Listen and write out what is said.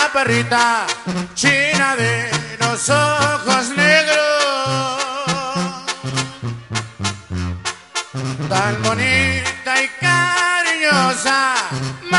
la perrita china de los ojos negros, tan bonita y cariñosa.